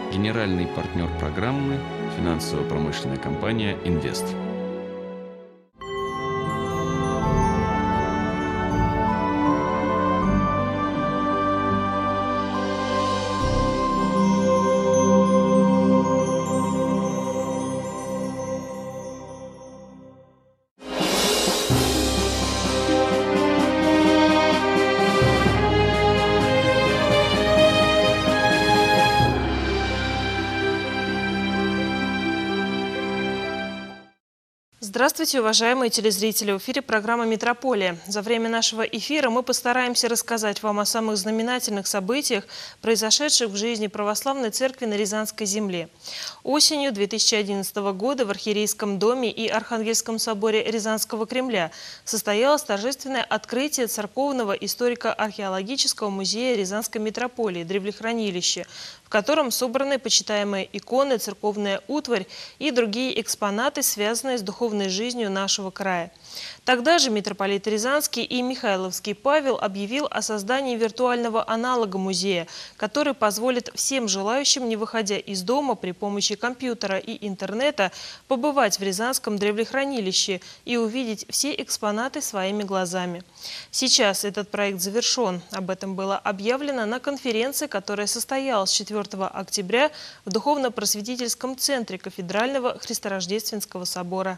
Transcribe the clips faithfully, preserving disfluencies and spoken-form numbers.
Генеральный партнер программы – финансово-промышленная компания «Инвест». Здравствуйте, уважаемые телезрители! В эфире программа «Метрополия». За время нашего эфира мы постараемся рассказать вам о самых знаменательных событиях, произошедших в жизни Православной Церкви на Рязанской земле. Осенью две тысячи одиннадцатого года в Архиерейском доме и Архангельском соборе Рязанского Кремля состоялось торжественное открытие Церковного историко-археологического музея Рязанской митрополии «Древлехранилище», в котором собраны почитаемые иконы, церковная утварь и другие экспонаты, связанные с духовной жизнью нашего края. Тогда же митрополит Рязанский и Михайловский Павел объявил о создании виртуального аналога музея, который позволит всем желающим, не выходя из дома, при помощи компьютера и интернета, побывать в Рязанском древлехранилище и увидеть все экспонаты своими глазами. Сейчас этот проект завершен. Об этом было объявлено на конференции, которая состоялась четвёртого октября в Духовно-просветительском центре Кафедрального Христорождественского собора.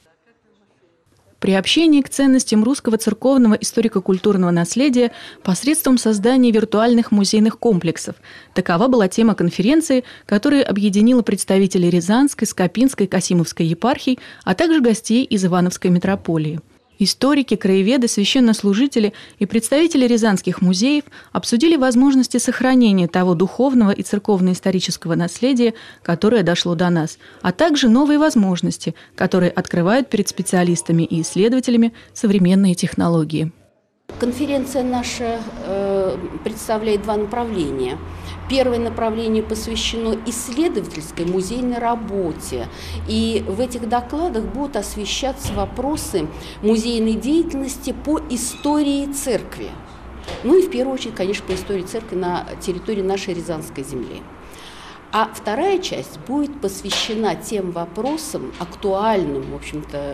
Приобщение к ценностям русского церковного историко-культурного наследия посредством создания виртуальных музейных комплексов. Такова была тема конференции, которая объединила представителей Рязанской, Скопинской, Касимовской епархий, а также гостей из Ивановской митрополии. Историки, краеведы, священнослужители и представители рязанских музеев обсудили возможности сохранения того духовного и церковно-исторического наследия, которое дошло до нас, а также новые возможности, которые открывают перед специалистами и исследователями современные технологии. Конференция наша э, представляет два направления. Первое направление посвящено исследовательской музейной работе. И в этих докладах будут освещаться вопросы музейной деятельности по истории церкви. Ну и в первую очередь, конечно, по истории церкви на территории нашей Рязанской земли. А вторая часть будет посвящена тем вопросам актуальным, в общем-то,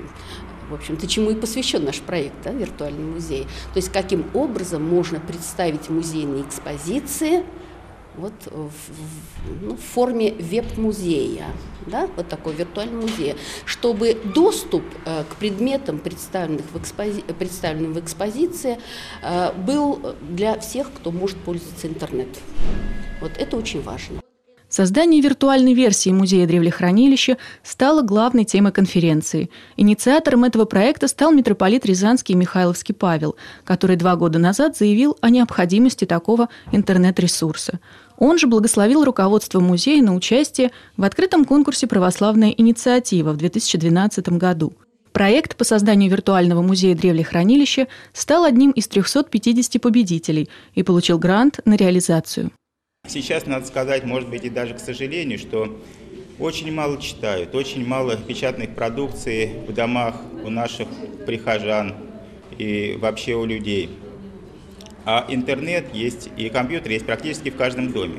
В общем-то, чему и посвящен наш проект, да, «Виртуальный музей». То есть, каким образом можно представить музейные экспозиции вот в, в, ну, в форме веб-музея, да, вот такой виртуальный музей, чтобы доступ э, к предметам, представленных в экспози... представленным в экспозиции, э, был для всех, кто может пользоваться интернетом. Вот это очень важно. Создание виртуальной версии музея древлехранилища стало главной темой конференции. Инициатором этого проекта стал митрополит Рязанский и Михайловский Павел, который два года назад заявил о необходимости такого интернет-ресурса. Он же благословил руководство музея на участие в открытом конкурсе «Православная инициатива» в две тысячи двенадцатом году. Проект по созданию виртуального музея древлехранилища стал одним из трёхсот пятидесяти победителей и получил грант на реализацию. Сейчас, надо сказать, может быть, и даже к сожалению, что очень мало читают, очень мало печатных продукций в домах у наших прихожан и вообще у людей. А интернет есть и компьютер есть практически в каждом доме.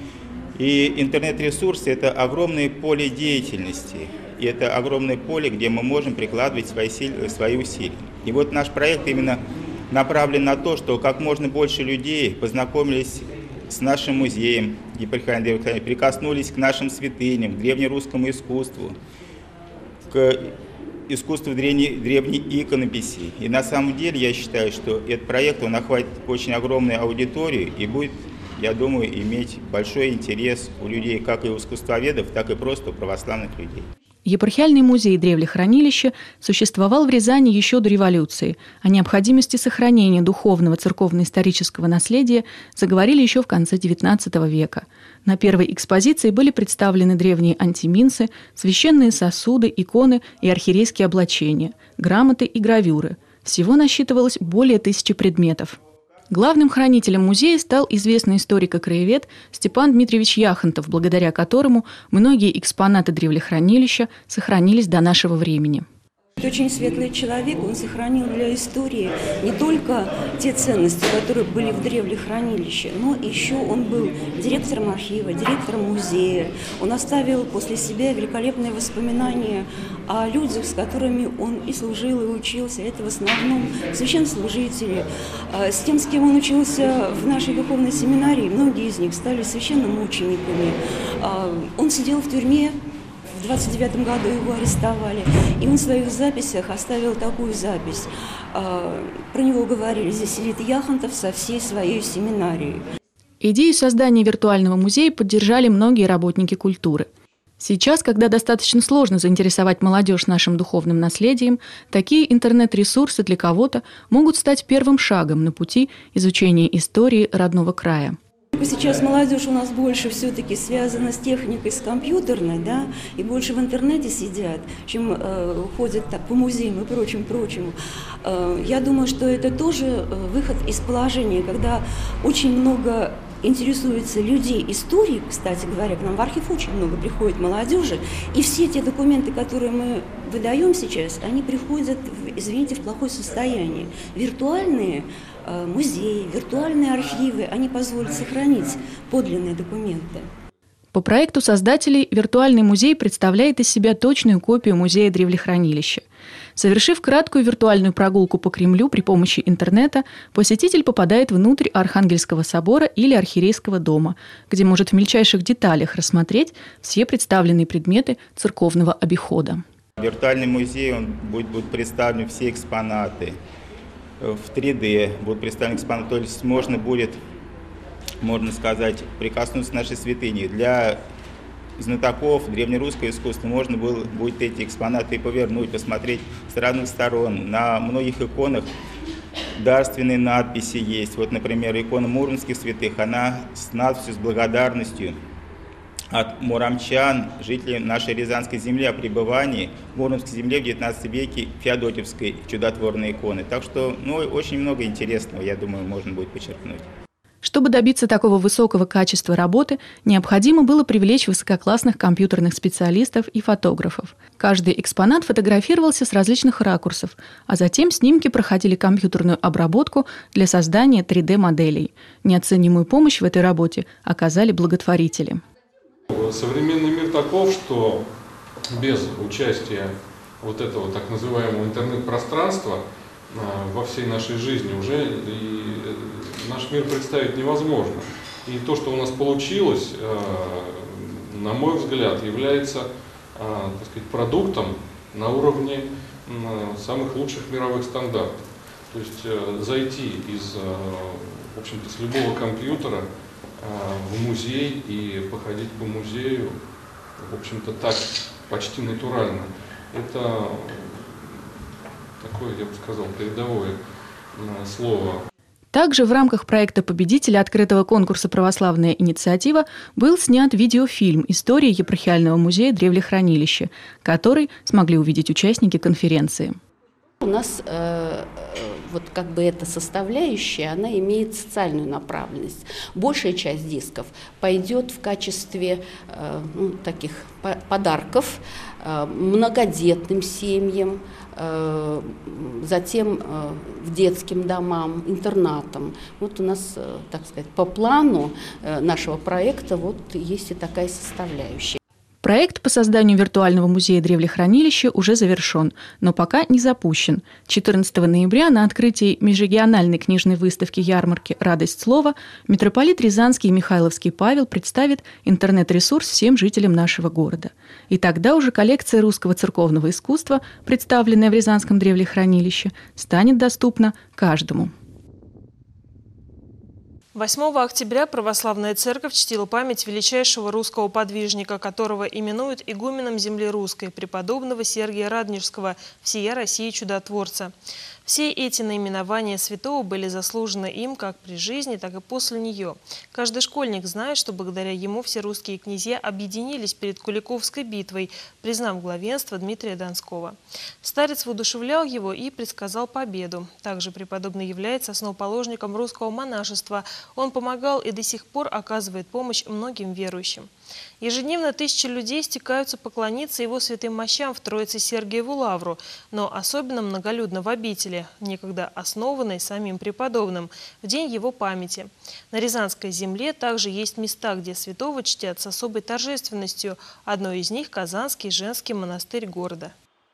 И интернет-ресурсы – это огромное поле деятельности, и это огромное поле, где мы можем прикладывать свои, силы, свои усилия. И вот наш проект именно направлен на то, что как можно больше людей познакомились с нашим музеем, прикоснулись к нашим святыням, к древнерусскому искусству, к искусству древней, древней иконописи. И на самом деле я считаю, что этот проект он охватит очень огромную аудиторию и будет, я думаю, иметь большой интерес у людей, как и у искусствоведов, так и просто у православных людей. Епархиальный музей древлехранилища существовал в Рязани еще до революции. О необходимости сохранения духовного церковно-исторического наследия заговорили еще в конце девятнадцатого века. На первой экспозиции были представлены древние антиминсы, священные сосуды, иконы и архиерейские облачения, грамоты и гравюры. Всего насчитывалось более тысячи предметов. Главным хранителем музея стал известный историк и краевед Степан Дмитриевич Яхонтов, благодаря которому многие экспонаты древлехранилища сохранились до нашего времени. Это очень светлый человек, он сохранил для истории не только те ценности, которые были в древних хранилищах, но еще он был директором архива, директором музея. Он оставил после себя великолепные воспоминания о людях, с которыми он и служил, и учился. Это в основном священнослужители. С тем, с кем он учился в нашей духовной семинарии, многие из них стали священномучениками. Он сидел в тюрьме. В двадцать девятом году его арестовали, и он в своих записях оставил такую запись. Про него говорили: здесь сидит Яхонтов со всей своей семинарией. Идею создания виртуального музея поддержали многие работники культуры. Сейчас, когда достаточно сложно заинтересовать молодежь нашим духовным наследием, такие интернет-ресурсы для кого-то могут стать первым шагом на пути изучения истории родного края. Сейчас молодежь у нас больше все-таки связана с техникой, с компьютерной, да, и больше в интернете сидят, чем э, ходят так, по музеям и прочим, прочему. Э, я думаю, что это тоже выход из положения, когда очень много интересуется людей историей, кстати говоря, к нам в архив очень много приходит молодежи, и все те документы, которые мы выдаем сейчас, они приходят, извините, в плохое состояние. Виртуальные э, музеи, виртуальные архивы, они позволят сохранить подлинные документы. По проекту создателей виртуальный музей представляет из себя точную копию музея древлехранилища. Совершив краткую виртуальную прогулку по Кремлю при помощи интернета, посетитель попадает внутрь Архангельского собора или Архиерейского дома, где может в мельчайших деталях рассмотреть все представленные предметы церковного обихода. Виртуальный музей, он будет, будут представлены все экспонаты в три дэ, будут представлены экспонаты, то есть можно будет, можно сказать, прикоснуться к нашей святыне. Для знатоков древнерусского искусства можно было, будет эти экспонаты повернуть, посмотреть с разных сторон. На многих иконах дарственные надписи есть. Вот, например, икона муромских святых, она с надписью, с благодарностью от муромчан, жителей нашей Рязанской земли, о пребывании в Муромской земле в девятнадцатом веке Феодотьевской чудотворной иконы. Так что, ну, очень много интересного, я думаю, можно будет подчеркнуть. Чтобы добиться такого высокого качества работы, необходимо было привлечь высококлассных компьютерных специалистов и фотографов. Каждый экспонат фотографировался с различных ракурсов, а затем снимки проходили компьютерную обработку для создания три дэ-моделей. Неоценимую помощь в этой работе оказали благотворители. Современный мир таков, что без участия вот этого так называемого интернет-пространства во всей нашей жизни уже и наш мир представить невозможно. И то, что у нас получилось, на мой взгляд, является, так сказать, продуктом на уровне самых лучших мировых стандартов. То есть зайти из, в общем-то, с любого компьютера в музей и походить по музею, в общем-то, так почти натурально. Это такое, я бы сказал, передовое слово. Также в рамках проекта победителя открытого конкурса «Православная инициатива» был снят видеофильм «История епархиального музея древлехранилища», который смогли увидеть участники конференции. У нас э, вот как бы эта составляющая, она имеет социальную направленность. Большая часть дисков пойдет в качестве э, ну, таких подарков э, многодетным семьям, э, затем э, в детским домам, интернатам. Вот у нас, э, так сказать, по плану э, нашего проекта вот есть и такая составляющая. Проект по созданию виртуального музея древлехранилища уже завершен, но пока не запущен. четырнадцатого ноября на открытии межрегиональной книжной выставки ярмарки «Радость слова» митрополит Рязанский и Михайловский Павел представит интернет-ресурс всем жителям нашего города. И тогда уже коллекция русского церковного искусства, представленная в Рязанском древлехранилище, станет доступна каждому. восьмого октября Православная Церковь чтила память величайшего русского подвижника, которого именуют игуменом земли русской, преподобного Сергия Радонежского, всея России чудотворца. Все эти наименования святого были заслужены им как при жизни, так и после нее. Каждый школьник знает, что благодаря ему все русские князья объединились перед Куликовской битвой, признав главенство Дмитрия Донского. Старец воодушевлял его и предсказал победу. Также преподобный является основоположником русского монашества. Он помогал и до сих пор оказывает помощь многим верующим. Ежедневно тысячи людей стекаются поклониться его святым мощам в Троице-Сергиеву лавру, но особенно многолюдно в обители, некогда основанной самим преподобным, в день его памяти. На Рязанской земле также есть места, где святого чтят с особой торжественностью. Одно из них – Казанский женский монастырь города.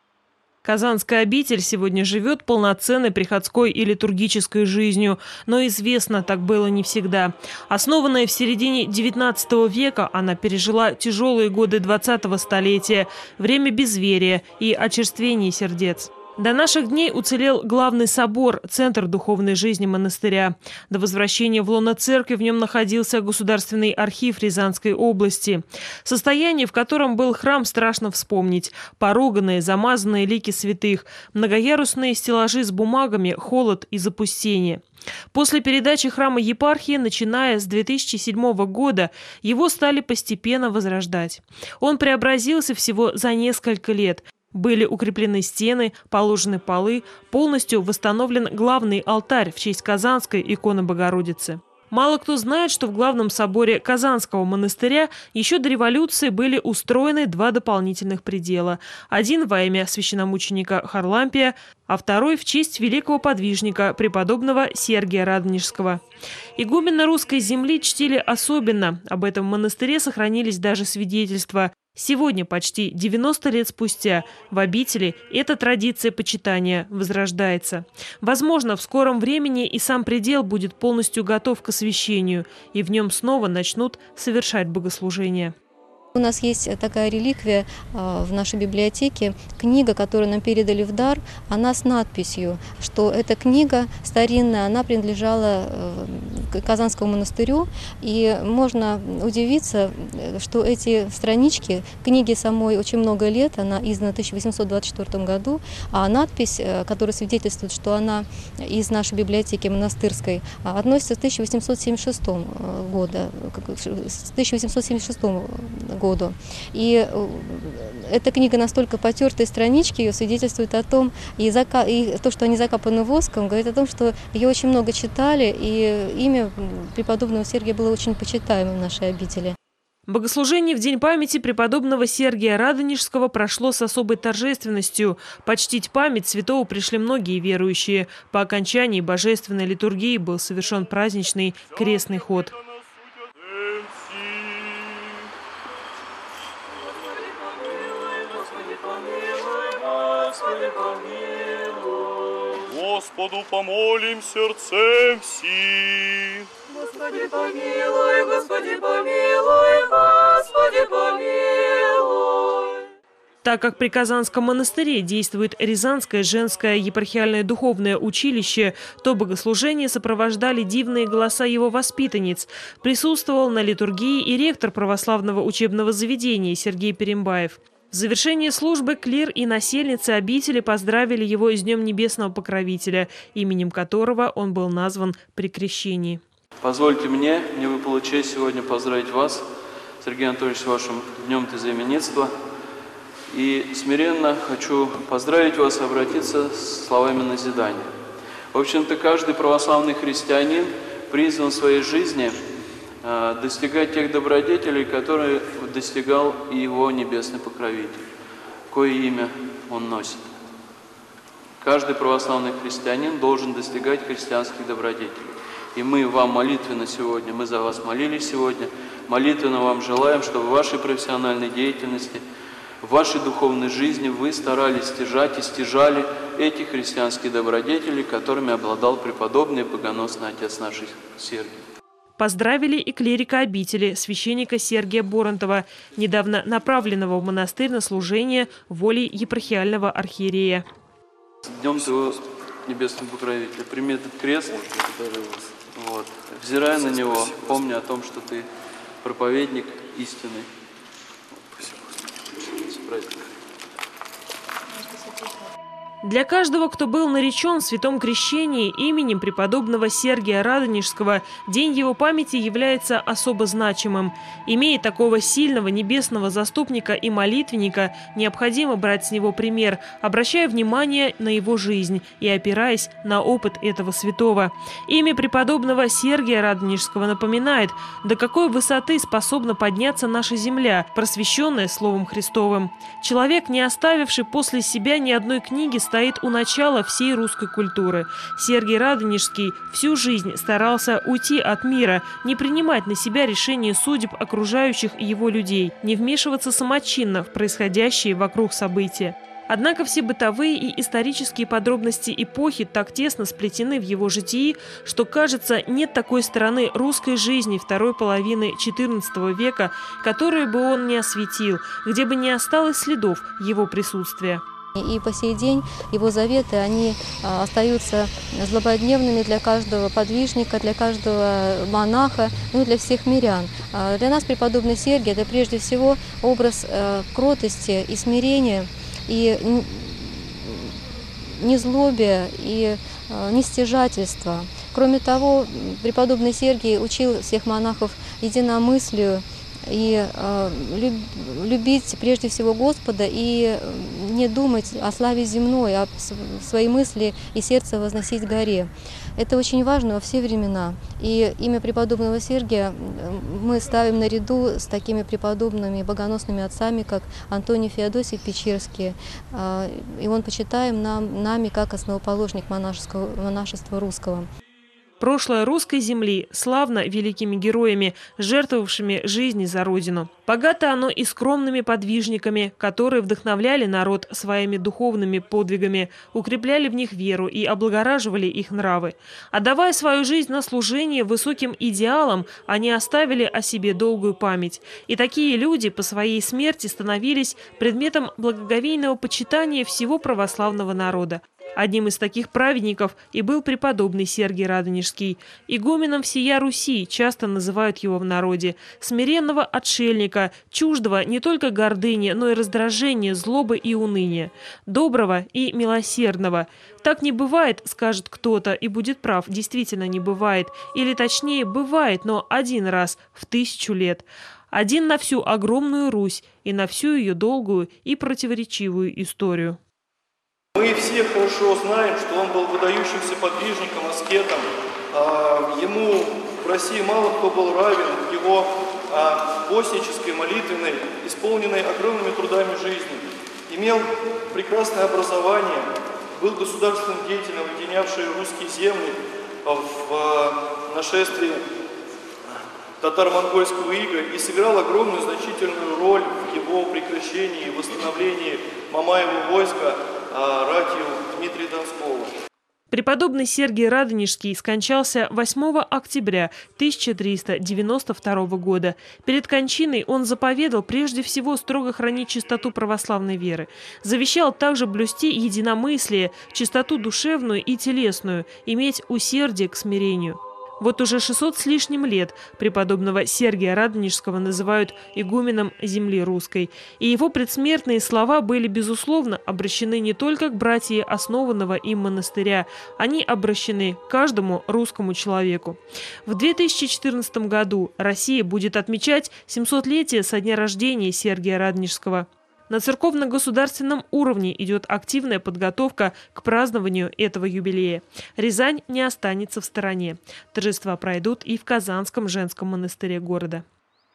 Казанская обитель сегодня живет полноценной приходской и литургической жизнью, но известно, так было не всегда. Основанная в середине девятнадцатого века, она пережила тяжелые годы двадцатого столетия, время безверия и очерствения сердец. До наших дней уцелел главный собор, центр духовной жизни монастыря. До возвращения в лоно церкви в нем находился Государственный архив Рязанской области. Состояние, в котором был храм, страшно вспомнить. Поруганные, замазанные лики святых, многоярусные стеллажи с бумагами, холод и запустение. После передачи храма епархии, начиная с две тысячи седьмого года, его стали постепенно возрождать. Он преобразился всего за несколько лет. Были укреплены стены, положены полы, полностью восстановлен главный алтарь в честь Казанской иконы Богородицы. Мало кто знает, что в главном соборе Казанского монастыря еще до революции были устроены два дополнительных предела. Один во имя священномученика Харлампия, а второй в честь великого подвижника, преподобного Сергия Радонежского. Игумена русской земли чтили особенно. Об этом монастыре сохранились даже свидетельства. Сегодня, почти девяносто лет спустя, в обители эта традиция почитания возрождается. Возможно, в скором времени и сам предел будет полностью готов к освящению, и в нем снова начнут совершать богослужения. У нас есть такая реликвия в нашей библиотеке, книга, которую нам передали в дар, она с надписью, что эта книга старинная, она принадлежала Казанскому монастырю, и можно удивиться, что эти странички, книги самой очень много лет, она издана в тысяча восемьсот двадцать четвёртом году, а надпись, которая свидетельствует, что она из нашей библиотеки монастырской, относится к тысяча восемьсот семьдесят шестому году, с тысяча восемьсот семьдесят шестому году. году. И эта книга настолько потертые странички, ее свидетельствует о том, и, зака... и то, что они закапаны воском, говорит о том, что ее очень много читали, и имя преподобного Сергия было очень почитаемым в нашей обители. Богослужение в День памяти преподобного Сергия Радонежского прошло с особой торжественностью. Почтить память святого пришли многие верующие. По окончании божественной литургии был совершен праздничный крестный ход. Господу помолим сердцем всем. Господи помилуй, Господи помилуй, Господи помилуй. Так как при Казанском монастыре действует Рязанское женское епархиальное духовное училище, то богослужение сопровождали дивные голоса его воспитанниц. Присутствовал на литургии и ректор православного учебного заведения Сергей Перембаев. В завершении службы клир и насельницы обители поздравили его с Днем Небесного Покровителя, именем которого он был назван при крещении. Позвольте мне, мне выпала честь сегодня поздравить вас, Сергей Анатольевич, с вашим Днем Тезаименитства. И смиренно хочу поздравить вас и обратиться с словами назидания. В общем-то, каждый православный христианин призван в своей жизни достигать тех добродетелей, которые достигал и его небесный покровитель, кое имя он носит. Каждый православный христианин должен достигать христианских добродетелей. И мы вам молитвенно сегодня, мы за вас молились сегодня, молитвенно вам желаем, чтобы в вашей профессиональной деятельности, в вашей духовной жизни вы старались стяжать и стяжали эти христианские добродетели, которыми обладал преподобный и богоносный отец наш Сергий. Поздравили и клирика обители, священника Сергия Боронтова, недавно направленного в монастырь на служение волей епархиального архиерея. С Днем Твоего Небесного Покровителя. Прими этот крест, вот, взирая на него, помни о том, что ты проповедник истины. Для каждого, кто был наречен в святом крещении именем преподобного Сергия Радонежского, день его памяти является особо значимым. Имея такого сильного небесного заступника и молитвенника, необходимо брать с него пример, обращая внимание на его жизнь и опираясь на опыт этого святого. Имя преподобного Сергия Радонежского напоминает, до какой высоты способна подняться наша земля, просвещенная Словом Христовым. Человек, не оставивший после себя ни одной книги, стоит у начала всей русской культуры. Сергий Радонежский всю жизнь старался уйти от мира, не принимать на себя решения судеб окружающих его людей, не вмешиваться самочинно в происходящие вокруг события. Однако все бытовые и исторические подробности эпохи так тесно сплетены в его житии, что, кажется, нет такой стороны русской жизни второй половины четырнадцатого века, которую бы он не осветил, где бы не осталось следов его присутствия. И по сей день его заветы, они остаются злободневными для каждого подвижника, для каждого монаха, ну и для всех мирян. Для нас преподобный Сергий – это прежде всего образ кротости и смирения, и незлобия, и нестяжательства. Кроме того, преподобный Сергий учил всех монахов единомыслию, и э, люб, любить прежде всего Господа и не думать о славе земной, а свои мысли и сердце возносить горе. Это очень важно во все времена. И имя преподобного Сергия мы ставим наряду с такими преподобными богоносными отцами, как Антоний Феодосий Печерский. Э, и он почитаем нам, нами как основоположник монашеского, монашества русского. Прошлое русской земли славно великими героями, жертвовавшими жизни за Родину. Богато оно и скромными подвижниками, которые вдохновляли народ своими духовными подвигами, укрепляли в них веру и облагораживали их нравы. Отдавая свою жизнь на служение высоким идеалам, они оставили о себе долгую память. И такие люди по своей смерти становились предметом благоговейного почитания всего православного народа. Одним из таких праведников и был преподобный Сергий Радонежский. Игуменом всея Руси часто называют его в народе. Смиренного отшельника, чуждого не только гордыни, но и раздражения, злобы и уныния. Доброго и милосердного. Так не бывает, скажет кто-то, и будет прав, действительно не бывает. Или точнее, бывает, но один раз в тысячу лет. Один на всю огромную Русь и на всю ее долгую и противоречивую историю. Мы все хорошо знаем, что он был выдающимся подвижником, аскетом. Ему в России мало кто был равен, его постнической, молитвенной, исполненной огромными трудами жизни. Имел прекрасное образование, был государственным деятелем, объединявший русские земли в нашествии татаро-монгольского ига и сыграл огромную значительную роль в его прекращении и восстановлении Мамаева войска ратью Дмитрия Донского. Преподобный Сергий Радонежский скончался восьмого октября тысяча триста девяносто второго года. Перед кончиной он заповедал прежде всего строго хранить чистоту православной веры. Завещал также блюсти единомыслие, чистоту душевную и телесную, иметь усердие к смирению. Вот уже шестьсот с лишним лет преподобного Сергия Радонежского называют игуменом земли русской. И его предсмертные слова были, безусловно, обращены не только к братьям основанного им монастыря, они обращены к каждому русскому человеку. В две тысячи четырнадцатом году Россия будет отмечать семисотлетие со дня рождения Сергия Радонежского. На церковно-государственном уровне идет активная подготовка к празднованию этого юбилея. Рязань не останется в стороне. Торжества пройдут и в Казанском женском монастыре города.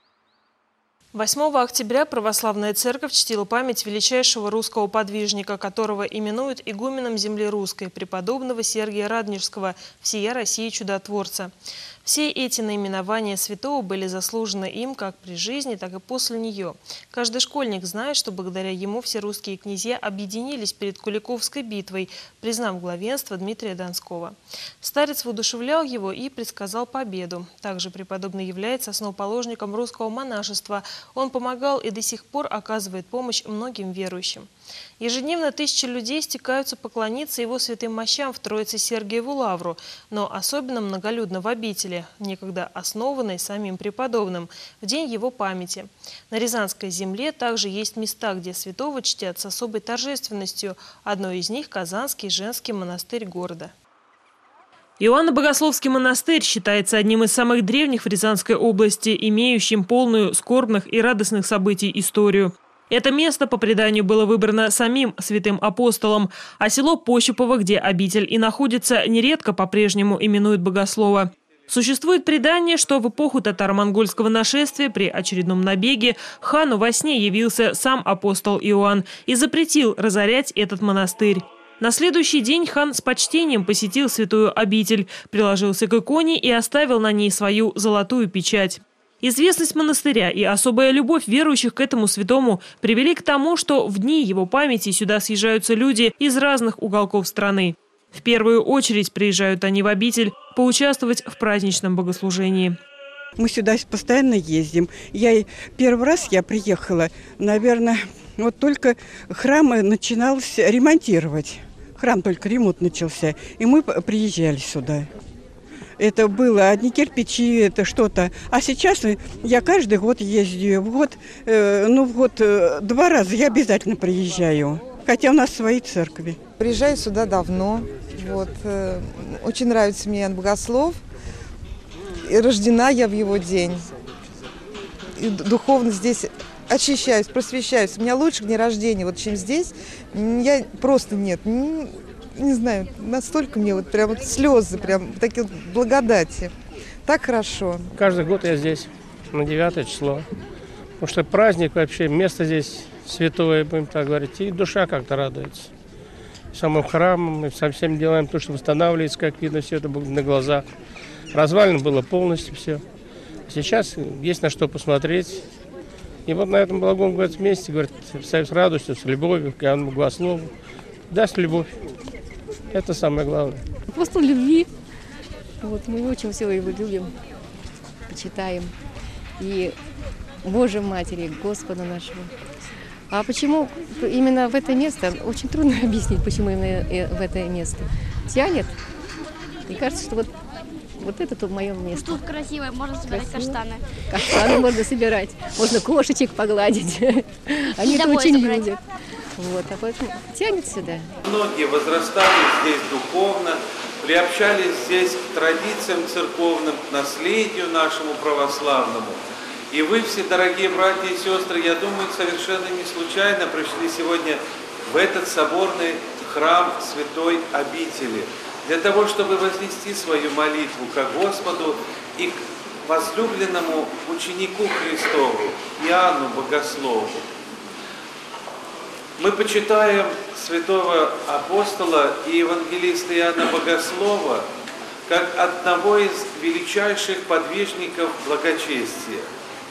восьмого октября православная церковь чтила память величайшего русского подвижника, которого именуют игуменом земли русской, преподобного Сергия Радонежского, всея России чудотворца. Все эти наименования святого были заслужены им как при жизни, так и после нее. Каждый школьник знает, что благодаря ему все русские князья объединились перед Куликовской битвой, признав главенство Дмитрия Донского. Старец воодушевлял его и предсказал победу. Также преподобный является основоположником русского монашества. Он помогал и до сих пор оказывает помощь многим верующим. Ежедневно тысячи людей стекаются поклониться его святым мощам в Троице-Сергиеву лавру, но особенно многолюдно в обители. обители, некогда основанной самим преподобным, в день его памяти. На Рязанской земле также есть места, где святого чтят с особой торжественностью. Одно из них – Казанский женский монастырь города. Иоанно-Богословский монастырь считается одним из самых древних в Рязанской области, имеющим полную скорбных и радостных событий историю. Это место, по преданию, было выбрано самим святым апостолом, а село Пощупово, где обитель и находится, нередко по-прежнему именуют Богослова. Существует предание, что в эпоху татаро-монгольского нашествия при очередном набеге хану во сне явился сам апостол Иоанн и запретил разорять этот монастырь. На следующий день хан с почтением посетил святую обитель, приложился к иконе и оставил на ней свою золотую печать. Известность монастыря и особая любовь верующих к этому святому привели к тому, что в дни его памяти сюда съезжаются люди из разных уголков страны. В первую очередь приезжают они в обитель поучаствовать в праздничном богослужении. Мы сюда постоянно ездим. Я первый раз я приехала, наверное, вот только храм начиналось ремонтировать. Храм только ремонт начался, и мы приезжали сюда. Это было одни кирпичи, это что-то. А сейчас я каждый год ездю. В год, э, ну, в год э, два раза я обязательно приезжаю. Хотя у нас свои церкви. Приезжаю сюда давно. Вот, э, очень нравится мне Иоанн Богослов. И рождена я в его день. И духовно здесь очищаюсь, просвещаюсь. У меня лучше дня рождения, вот, чем здесь. Я просто нет. Не, не знаю, настолько мне вот прям вот слезы, прям такие вот благодати. Так хорошо. Каждый год я здесь, на девятое число. Потому что праздник вообще, место здесь святое, будем так говорить, и душа как-то радуется. Самым храмом, и со всеми делаем то, что восстанавливается, как видно, все это на глазах. Развалено было полностью все. Сейчас есть на что посмотреть. И вот на этом благом говорит, месте, говорит, с радостью, с любовью к Иоанну Богослову. Даст любовь. Это самое главное. Апостол любви. Вот, мы очень все его любим, почитаем. И Божьей Матери, Господа нашего. А почему именно в это место? Очень трудно объяснить, почему именно в это место. Тянет. И кажется, что вот, вот это тут мое место. Тут красиво, можно собирать Красиво. каштаны. Каштаны можно собирать. Можно кошечек погладить. Они это очень любят. Вот, а поэтому тянет сюда. Многие возрастали здесь духовно, приобщались здесь к традициям церковным, к наследию нашему православному. И вы все, дорогие братья и сестры, я думаю, совершенно не случайно пришли сегодня в этот соборный храм Святой Обители, для того, чтобы вознести свою молитву ко Господу и к возлюбленному ученику Христову, Иоанну Богослову. Мы почитаем святого апостола и евангелиста Иоанна Богослова как одного из величайших подвижников благочестия.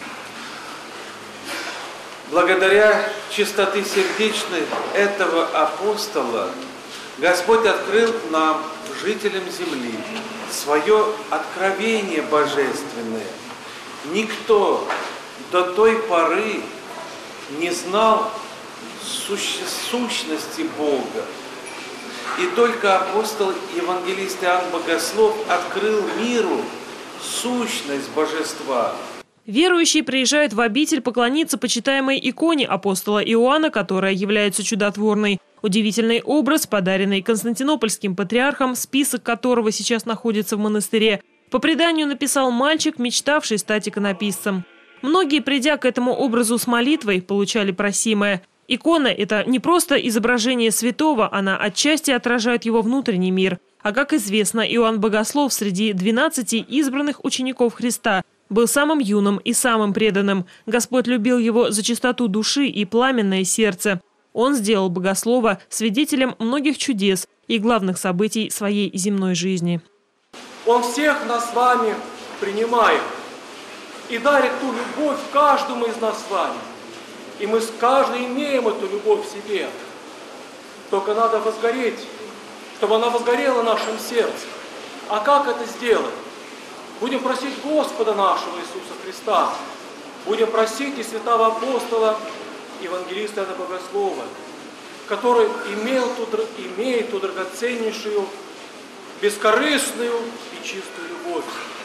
Благодаря чистоты сердечной этого апостола Господь открыл нам, жителям земли, свое откровение божественное. Никто до той поры не знал сущности Бога. И только апостол евангелист Иоанн Богослов открыл миру сущность божества. Верующие приезжают в обитель поклониться почитаемой иконе апостола Иоанна, которая является чудотворной. Удивительный образ, подаренный константинопольским патриархом, список которого сейчас находится в монастыре, по преданию написал мальчик, мечтавший стать иконописцем. Многие, придя к этому образу с молитвой, получали просимое. Икона – это не просто изображение святого, она отчасти отражает его внутренний мир. А как известно, Иоанн Богослов среди двенадцати избранных учеников Христа был самым юным и самым преданным. Господь любил его за чистоту души и пламенное сердце. Он сделал Богослова свидетелем многих чудес и главных событий своей земной жизни. Он всех нас с вами принимает и дарит ту любовь каждому из нас с вами. И мы с каждым имеем эту любовь в себе. Только надо возгореть, чтобы она возгорела в нашем сердце. А как это сделать? Будем просить Господа нашего Иисуса Христа. Будем просить и святого апостола, евангелиста Иоанна Богослова, который имел ту, имеет ту драгоценнейшую, бескорыстную и чистую любовь.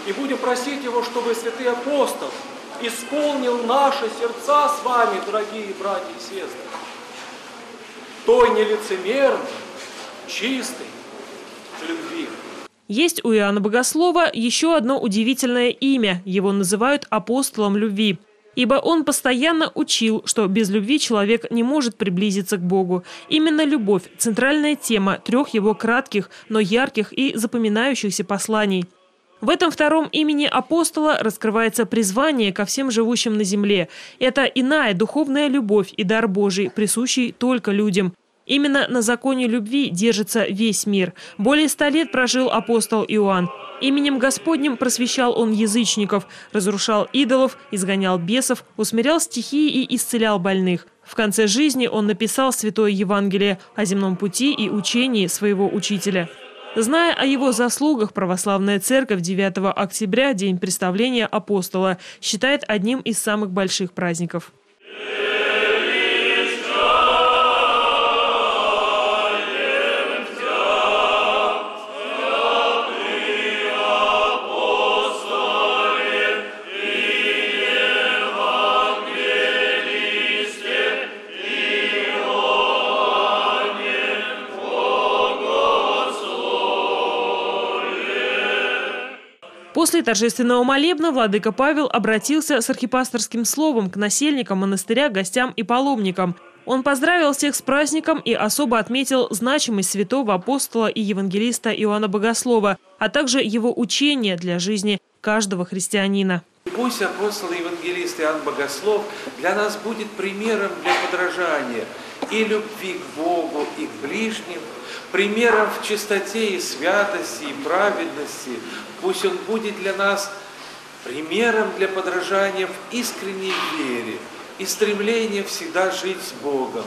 И будем просить Его, чтобы святый апостол исполнил наши сердца с вами, дорогие братья и сестры, той нелицемерной, чистой любви. Есть у Иоанна Богослова еще одно удивительное имя. Его называют апостолом любви. Ибо он постоянно учил, что без любви человек не может приблизиться к Богу. Именно любовь – центральная тема трех его кратких, но ярких и запоминающихся посланий. В этом втором имени апостола раскрывается призвание ко всем живущим на земле. Это иная духовная любовь и дар Божий, присущий только людям. Именно на законе любви держится весь мир. Более ста лет прожил апостол Иоанн. Именем Господним просвещал он язычников, разрушал идолов, изгонял бесов, усмирял стихии и исцелял больных. В конце жизни он написал Святое Евангелие о земном пути и учении своего учителя. Зная о его заслугах, православная церковь девятого октября, день представления апостола, считает одним из самых больших праздников. После торжественного молебна владыка Павел обратился с архипасторским словом к насельникам монастыря, гостям и паломникам. Он поздравил всех с праздником и особо отметил значимость святого апостола и евангелиста Иоанна Богослова, а также его учения для жизни каждого христианина. Пусть апостол и евангелист Иоанн Богослов для нас будет примером для подражания и любви к Богу, и к ближним, примером в чистоте и святости, и праведности. Пусть он будет для нас примером для подражания в искренней вере и стремлении всегда жить с Богом.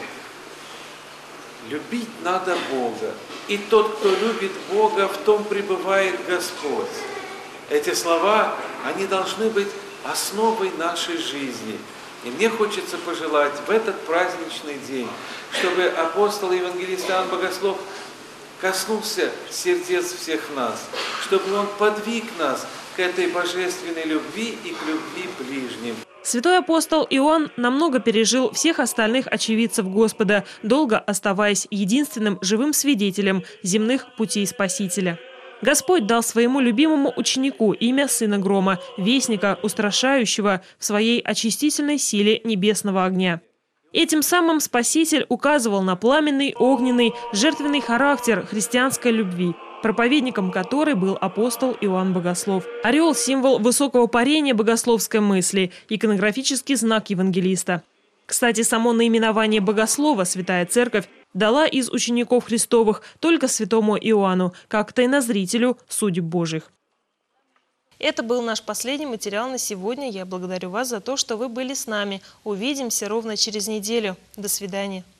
Любить надо Бога, и тот, кто любит Бога, в том пребывает Господь. Эти слова, они должны быть основой нашей жизни. И мне хочется пожелать в этот праздничный день, чтобы апостол и евангелист Иоанн Богослов коснулся сердец всех нас, чтобы он подвиг нас к этой божественной любви и к любви ближним. Святой апостол Иоанн намного пережил всех остальных очевидцев Господа, долго оставаясь единственным живым свидетелем земных путей Спасителя. Господь дал своему любимому ученику имя Сына Грома, вестника, устрашающего в своей очистительной силе небесного огня. Этим самым Спаситель указывал на пламенный, огненный, жертвенный характер христианской любви, проповедником которой был апостол Иоанн Богослов. Орел – символ высокого парения богословской мысли, иконографический знак евангелиста. Кстати, само наименование Богослова Святая Церковь дала из учеников Христовых только святому Иоанну, как тайнозрителю судеб Божьих. Это был наш последний материал на сегодня. Я благодарю вас за то, что вы были с нами. Увидимся ровно через неделю. До свидания.